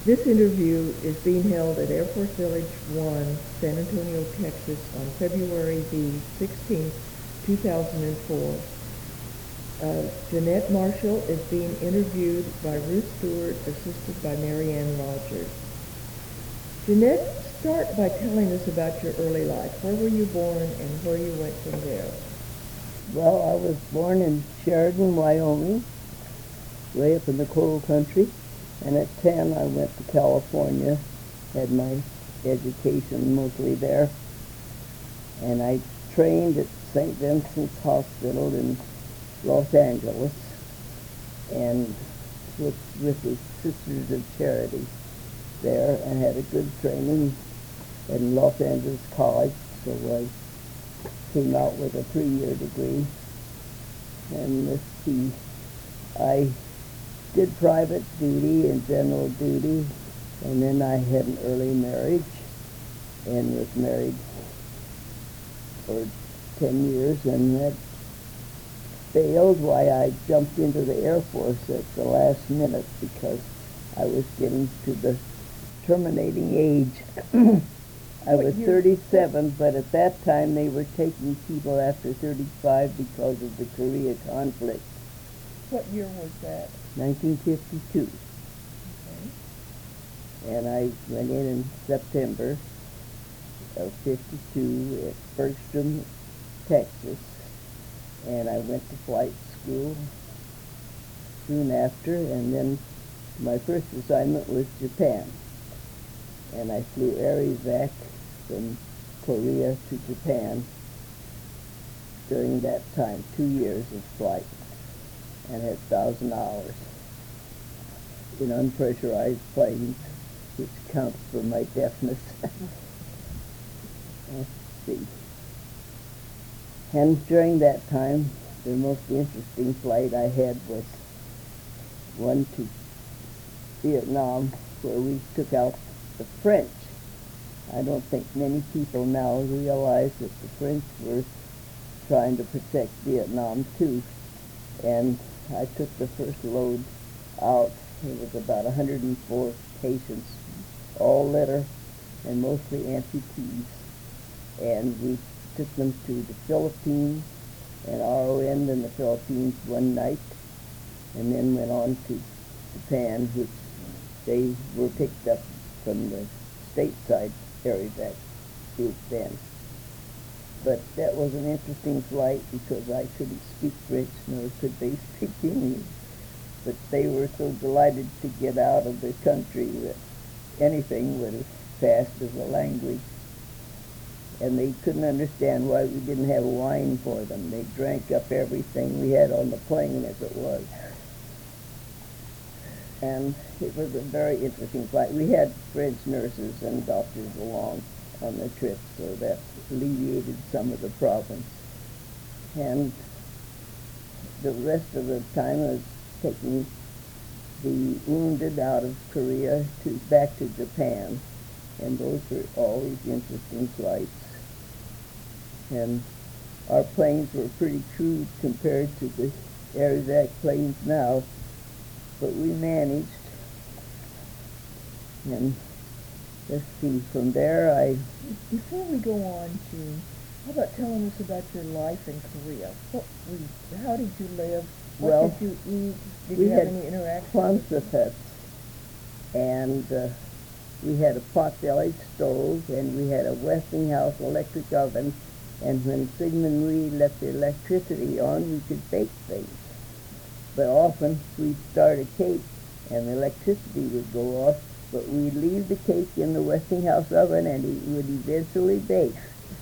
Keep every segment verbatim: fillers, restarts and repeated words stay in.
This interview is being held at Air Force Village one, San Antonio, Texas, on February the sixteenth, two thousand four. Uh, Jeanette Marshall is being interviewed by Ruth Stewart, assisted by Marianne Rogers. Jeanette, start by telling us about your early life. Where were you born and where you went from there? Well, I was born in Sheridan, Wyoming, way up in the coal country, and at ten I went to California, had my education mostly there, and I trained at Saint Vincent's Hospital in Los Angeles, and with, with the Sisters of Charity there, and had a good training in Los Angeles College, so I came out with a three-year degree. And let's see, I did private duty and general duty, and then I had an early marriage and was married for ten years, and that failed. Why I jumped into the Air Force at the last minute because I was getting to the terminating age. I was thirty-seven, but at that time they were taking people after thirty-five because of the Korea conflict. What year was that? nineteen fifty-two. Okay. And I went in in September of fifty-two at Bergstrom, Texas, and I went to flight school soon after, and then my first assignment was Japan. And I flew Air Evac from Korea to Japan during that time, two years of flight, and had thousand hours in unpressurized planes, which accounts for my deafness. Let's see. And during that time, the most interesting flight I had was one to Vietnam, where we took out the French. I don't think many people now realize that the French were trying to protect Vietnam too. And I took the first load out. It was about one hundred four patients, all litter and mostly amputees. And we took them to the Philippines and R O N'd in the Philippines one night, and then went on to Japan, which they were picked up from the stateside Air Evac group then. But that was an interesting flight because I couldn't speak French, nor could they speak English. But they were so delighted to get out of the country that anything would have passed as a language. And they couldn't understand why we didn't have wine for them. They drank up everything we had on the plane as it was. And it was a very interesting flight. We had French nurses and doctors along on the trip, so that alleviated some of the problems. And the rest of the time I was taking the wounded out of Korea to back to Japan, and those were always interesting flights. And our planes were pretty crude compared to the Air Evac planes now, but we managed. And let's see, from there I... Before we go on to, how about telling us about your life in Korea? What we, how did you live? What Well, did you eat? Did we you have had any interactions? Quonset, and uh, we had a pot-bellied stove, and we had a Westinghouse electric oven, and when Sigmund Rhee left the electricity on, we could bake things. But often we'd start a cake, and the electricity would go off, but we'd leave the cake in the Westinghouse oven, and it would eventually bake.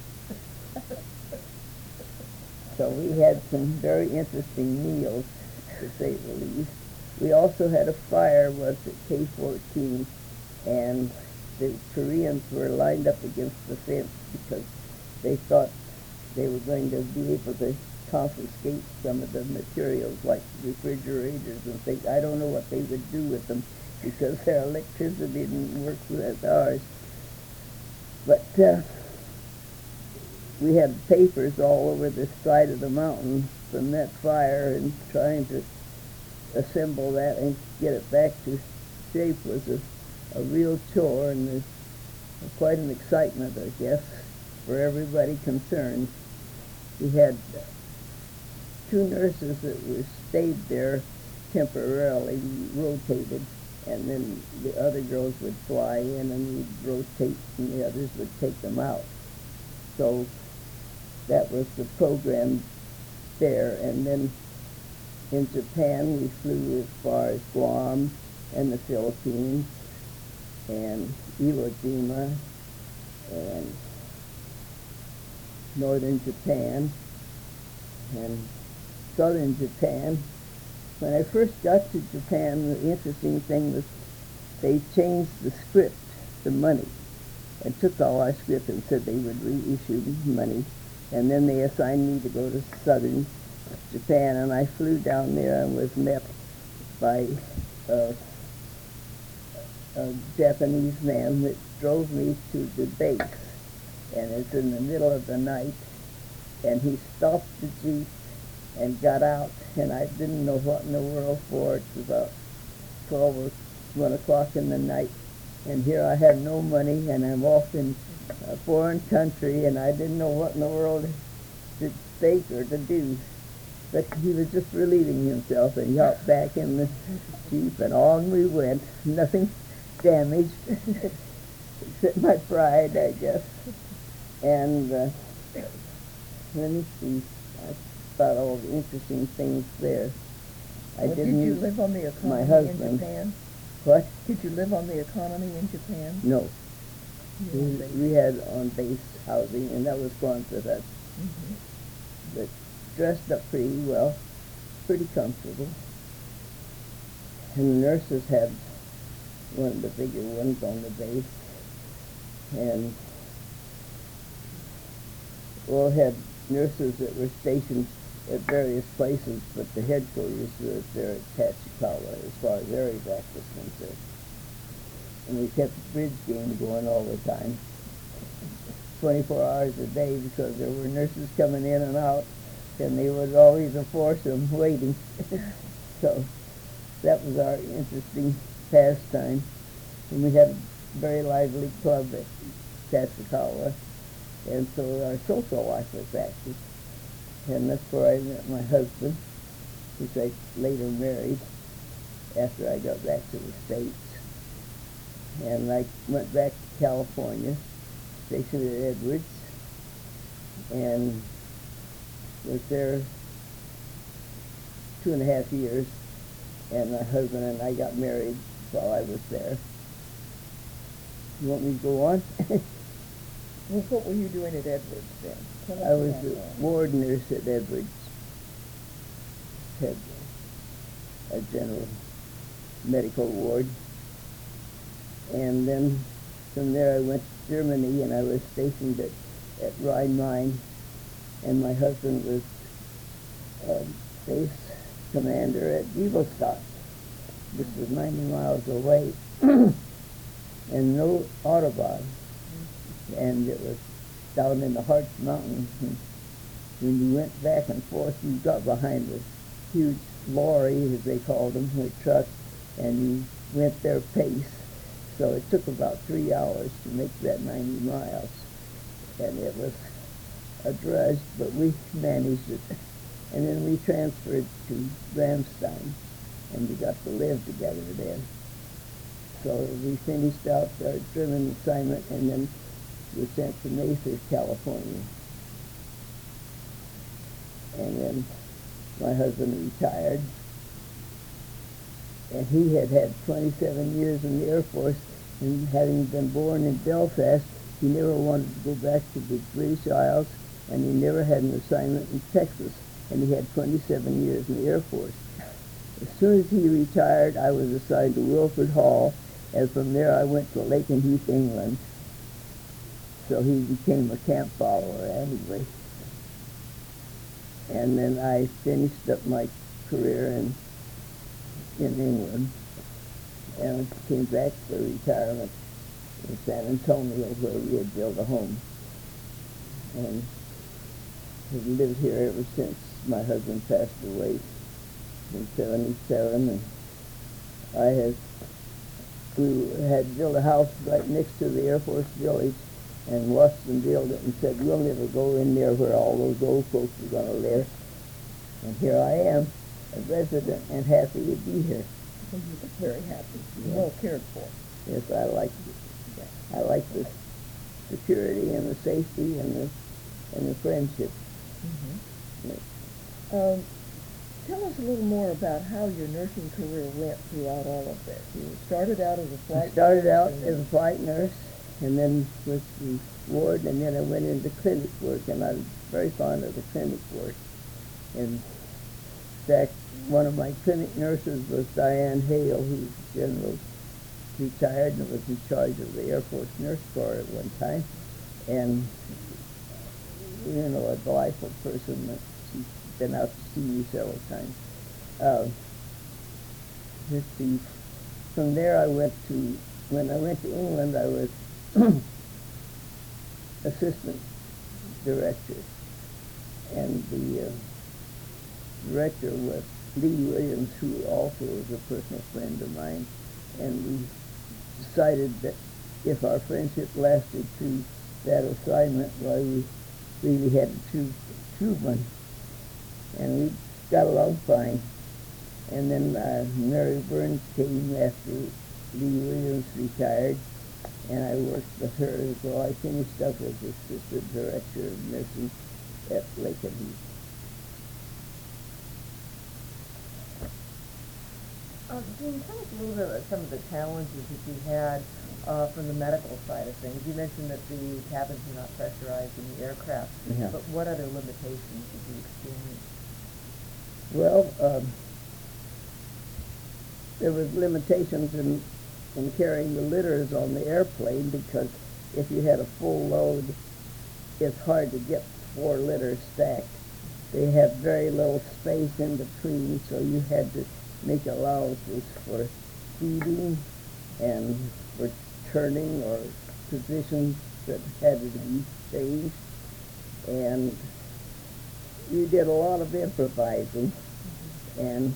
So we had some very interesting meals, to say the least. We also had a fire once at K fourteen, and the Koreans were lined up against the fence because they thought they were going to be able to confiscate some of the materials like refrigerators and things. I don't know what they would do with them because their electricity didn't work with ours. But uh, we had papers all over the side of the mountain from that fire, and trying to assemble that and get it back to shape was a a real chore and there's quite an excitement, I guess, for everybody concerned. We had two nurses that were stayed there temporarily, rotated, and then the other girls would fly in and we'd rotate and the others would take them out. So that was the program there. And then in Japan we flew as far as Guam and the Philippines and Iwo Jima and northern Japan and southern Japan. When I first got to Japan, the interesting thing was they changed the script, the money, and took all our script and said they would reissue money. And then they assigned me to go to southern Japan, and I flew down there and was met by a, a Japanese man that drove me to the base. And it's in the middle of the night, and he stopped the Jeep and got out, and I didn't know what in the world for. It was about twelve or one o'clock in the night, and here I had no money, and I'm off in a foreign country, and I didn't know what in the world to think or to do. But he was just relieving himself, and he hopped back in the Jeep, and on we went. Nothing damaged, except my pride, I guess. And uh, let me see. I thought all the interesting things there. I Well, didn't. did you live on the My economy in husband. Japan? What? Did you live on the economy in Japan? No. You We, know, they- we had on base housing, and that was gone for that. Mhm. But dressed up pretty well, pretty comfortable. And the nurses had one of the bigger ones on the base, and all had nurses that were stationed at various places, but the headquarters was there at Tachikawa as far as air evac was concerned. And we kept the bridge game going all the time, twenty-four hours a day, because there were nurses coming in and out, and they would always enforce them waiting. So that was our interesting pastime. And we had a very lively club at Tachikawa, and so our social life was active. And that's where I met my husband, which I later married after I got back to the States. And I went back to California, stationed at Edwards, and was there two and a half years, and my husband and I got married while I was there. You want me to go on? Well, what were you doing at Edwards then? Tell us I was about a that. ward nurse at Edwards, had a general medical ward. And then from there I went to Germany, and I was stationed at, at Rhine-Main, and my husband was uh, base commander at Giebelstadt. This was ninety miles away, and no Autobahn, and it was down in the Harz Mountains. And when you went back and forth, you got behind a huge lorry, as they called them, a truck, and you went their pace. So it took about three hours to make that ninety miles, and it was a drudge, but we managed it. And then we transferred to Ramstein, and we got to live together there. So we finished out our German assignment, and then we were sent to Mesa, California. And then my husband retired, and he had had twenty-seven years in the Air Force, and having been born in Belfast, he never wanted to go back to the British Isles, and he never had an assignment in Texas, and he had twenty-seven years in the Air Force. As soon as he retired, I was assigned to Wilford Hall, and from there I went to Lakenheath, England. So he became a camp follower anyway. And then I finished up my career in in England, and came back for retirement in San Antonio, where we had built a home. And have lived here ever since my husband passed away in seventy-seven, and I have we had built a house right next to the Air Force Village, and Washington built it and said, we'll never go in there where all those old folks are going to live. And here I am, a resident, and happy to be here. You look very happy, Yeah. well cared for. Yes, I like it. I like the security and the safety and the and the friendship. Mm-hmm. Yes. Um, tell us a little more about how your nursing career went throughout all of this. You started out as a flight I started nurse out and as a flight nurse, and then was the ward, and then I went into clinic work, and I was very fond of the clinic work. In fact, one of my clinic nurses was Diane Hale, who's general retired and was in charge of the Air Force Nurse Corps at one time. And, you know, a delightful person. That she's been out to see me several times. Uh, let's see. From there I went to, when I went to England, I was assistant director. And the uh, director was Lee Williams, who also was a personal friend of mine. And we decided that if our friendship lasted through that assignment, why we really had to choose, choose one. And we got along fine. And then uh, Mary Burns came after Lee Williams retired, and I worked with her, so I finished up as assistant director of nursing at Lakenheath. Uh, Jean, tell us a little bit about some of the challenges that you had uh, from the medical side of things. You mentioned that the cabins are not pressurized in the aircraft, Yeah. but what other limitations did you experience? Well, um, there was limitations in, in carrying the litters on the airplane, because if you had a full load, it's hard to get four litters stacked. They had very little space in between, so you had to make allowances for feeding and for turning or positions that had to be changed. And you did a lot of improvising, and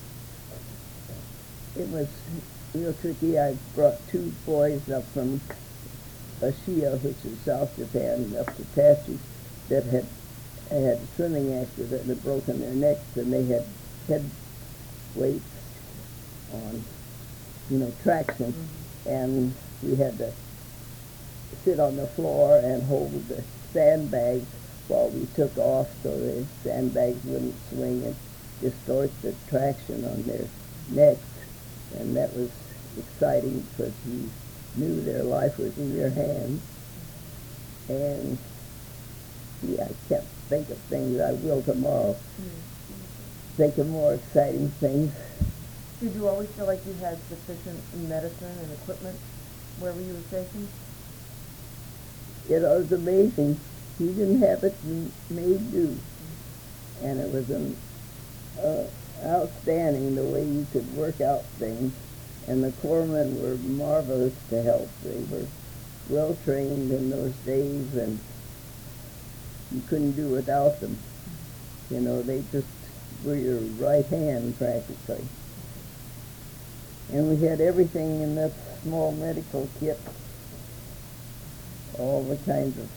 it was real tricky. I brought two boys up from Ashia, which is South Japan, up to Tashi, that had had a swimming accident and had broken their necks, and they had head weights on, you know, traction, mm-hmm. and we had to sit on the floor and hold the sandbags while we took off, so the sandbags wouldn't swing and distort the traction on their necks. And that was exciting because you knew their life was in your hands. And yeah, I can't think of things. I will tomorrow. Mm-hmm. Think of more exciting things. Did you always feel like you had sufficient medicine and equipment wherever you were stationed? It was amazing. He didn't have it, and made do. And it was an, uh, outstanding the way you could work out things. And the corpsmen were marvelous to help. They were well trained in those days, and you couldn't do without them. You know, they just were your right hand practically. And we had everything in that small medical kit, all the kinds of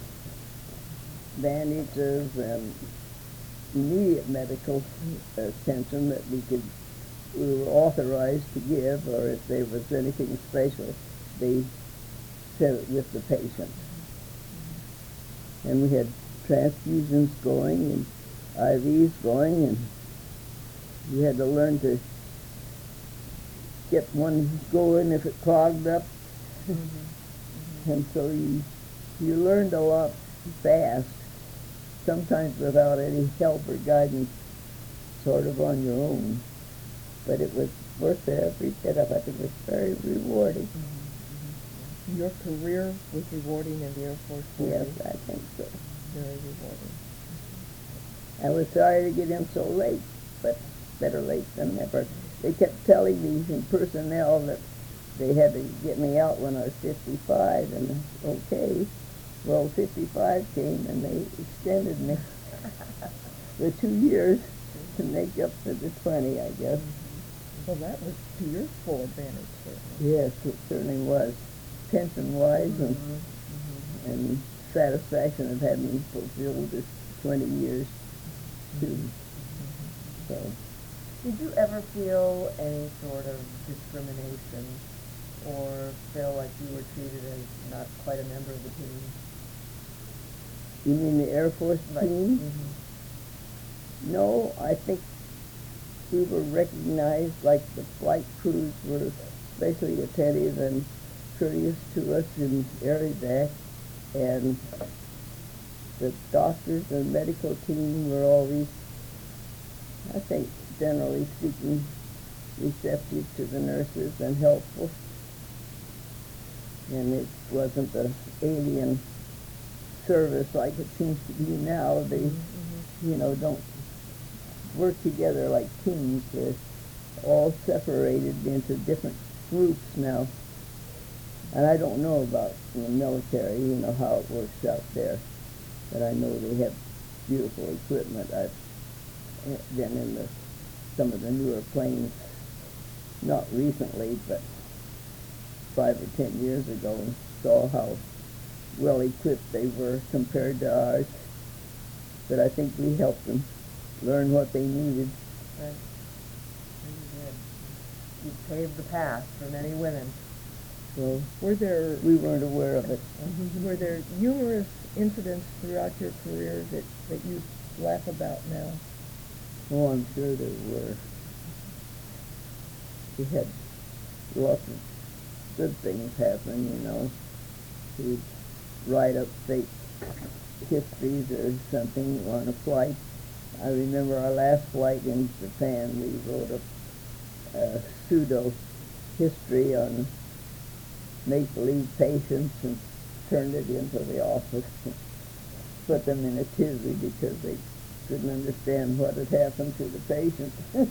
bandages and immediate medical attention that we could, we were authorized to give, or if there was anything special, they said it with the patient. And we had transfusions going and I Vs going, and you had to learn to get one going if it clogged up. Mm-hmm. Mm-hmm. And so you, you learned a lot fast, sometimes without any help or guidance, sort of on your own. But it was worth every bit of it. It was very rewarding. Mm-hmm. Mm-hmm. Your career was rewarding in the Air Force? Yes, I think so. Very rewarding. I was sorry to get in so late, but better late than never. They kept telling me in personnel that they had to get me out when I was fifty-five, and okay. Well, fifty-five came, and they extended me the two years to make up for the twenty, I guess. Well, that was to your full advantage, certainly. Yes, it certainly was. Pension-wise and, Mhm. and satisfaction of having fulfilled this twenty years, too. So, Did you ever feel any sort of discrimination or feel like you were treated as not quite a member of the team? you mean the Air Force Like, team? mhm. No, I think we were recognized, like the flight crews were especially attentive and courteous to us in air-evac, and the doctors and medical team were always, I think, generally speaking, receptive to the nurses and helpful. And it wasn't the alien service like it seems to be now. They, Mm-hmm. you know, don't work together like teams. They're all separated into different groups now. And I don't know about the military, you know, how it works out there. But I know they have beautiful equipment. I've been in the, some of the newer planes, not recently, but five or ten years ago, and saw how well equipped they were compared to ours. But I think we helped them learn what they needed. Right. You did. You paved the path for many women. So Were there we weren't aware of it. were there humorous incidents throughout your career that, that you laugh about now? Oh, I'm sure there were. We had lots of good things happen, you know. We'd write up fake histories or something on a flight. I remember our last flight in Japan, we wrote a, a pseudo history on make-believe patients and turned it into the office. Put them in a tizzy because they couldn't understand what had happened to the patient.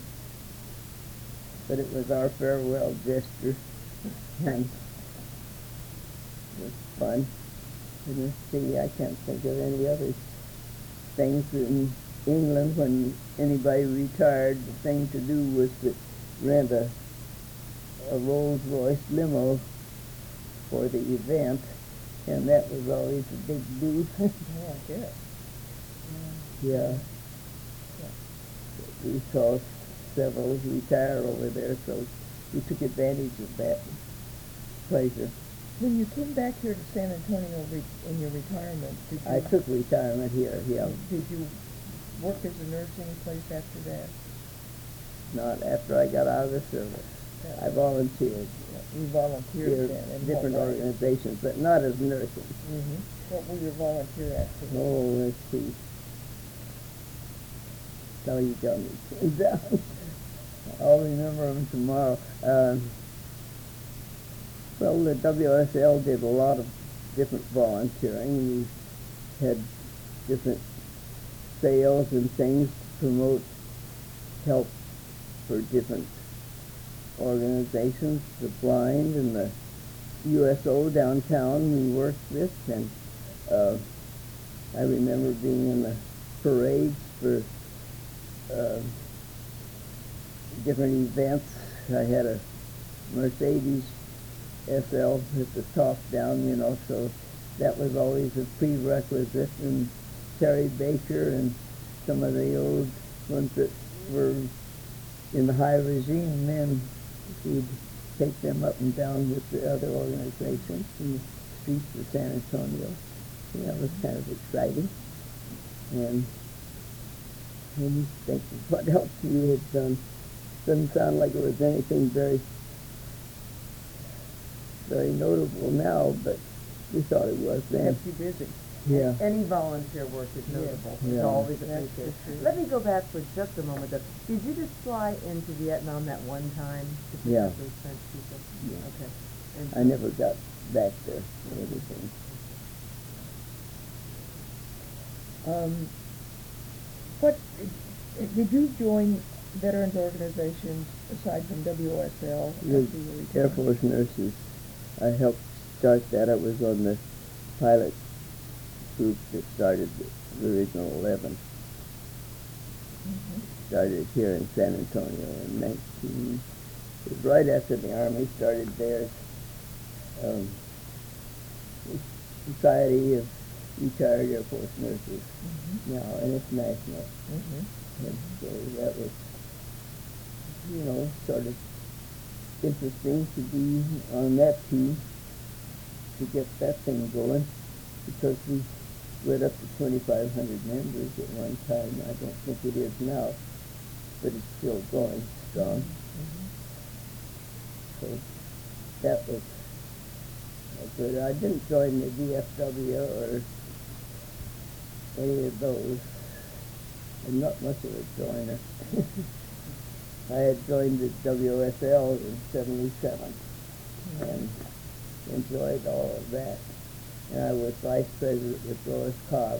But it was our farewell gesture, and it was fun. And let's see, I can't think of any other things. In England, when anybody retired, the thing to do was to rent a, a Rolls-Royce limo for the event, and that was always a big do. Oh, I guess. Yeah. We saw several retire over there, so we took advantage of that pleasure. When you came back here to San Antonio re- in your retirement, did you I took retirement here, yeah. did you work as a nurse any place after that? Not after I got out of the service. I volunteered You volunteered here, then in different what way? organizations, but not as nursing. Mm-hmm. What were your volunteer activities? Oh, let's see. Now you got me pinned down. I'll remember them tomorrow. Um, well, the W S L did a lot of different volunteering. We had different sales and things to promote help for different organizations, the blind and the U S O downtown we worked with, and uh, I remember being in the parades for uh, different events. I had a Mercedes S L with the top down, you know, so that was always a prerequisite. And Terry Baker and some of the old ones that were in the high regime then, we'd take them up and down with the other organizations in the streets of San Antonio. And that was kind of exciting. And let me think of what else you had done. Doesn't sound like it was anything very, very notable now, but we thought it was then. Kept you busy. Yeah. Any volunteer work is Yeah. notable. Yeah. It's always That's appreciated. for sure. Let me go back for just a moment, though. Did you just fly into Vietnam that one time to pick Yeah. up those French people? Yeah. Okay. And I never got back there or anything. Um, what did you join veterans organizations aside from W S L after The you were Air retired? Force nurses, I helped start that. I was on the pilot group that started the original eleven. Mhm. Started here in San Antonio in nineteen It was right after the Army started theirs. Um, Society of Retired Air Force Nurses Mhm. now, and it's national. Mhm. And so that was, you know, sort of interesting to be on that team, to get that thing going, because we went up to twenty-five hundred members at one time. I don't think it is now, but it's still going strong. Mhm. So that was uh, good. I didn't join the V F W or any of those. I'm not much of a joiner. I had joined the W S L in seventy-seven and enjoyed all of that. And I was vice president with Lois Cobb.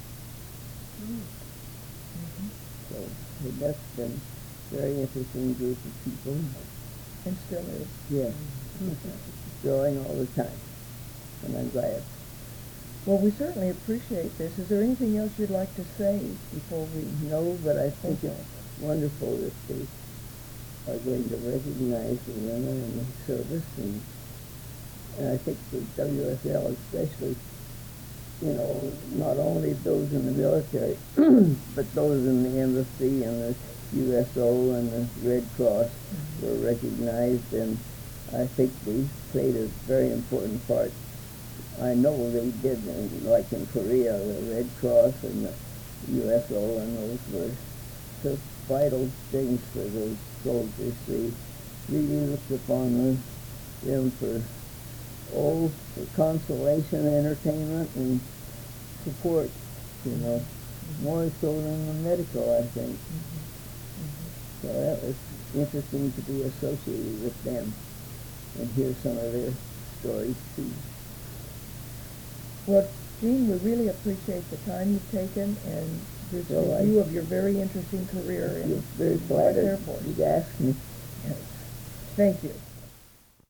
Mhm. So that's been a very interesting group of people. And still is. Yeah. Growing all the time. And I'm glad. Well, we certainly appreciate this. Is there anything else you'd like to say before we? No, but I think it's wonderful that they are going to recognize the women in the service, and, and I think the W S L especially, you know, not only those in the military, but those in the embassy and the U S O and the Red Cross were recognized, and I think they played a very important part. I know they did, in, like in Korea, the Red Cross and the U S O, and those were just vital things for those soldiers. They really looked upon them, them for, oh, for consolation, entertainment, and support, you know, more so than the medical, I think. So that was interesting to be associated with them and hear some of their stories too. Well, Jean, we really appreciate the time you've taken and this Well, I- review of your very interesting career I in feel very the glad Air that Force. you'd asked me. Yes. Thank you.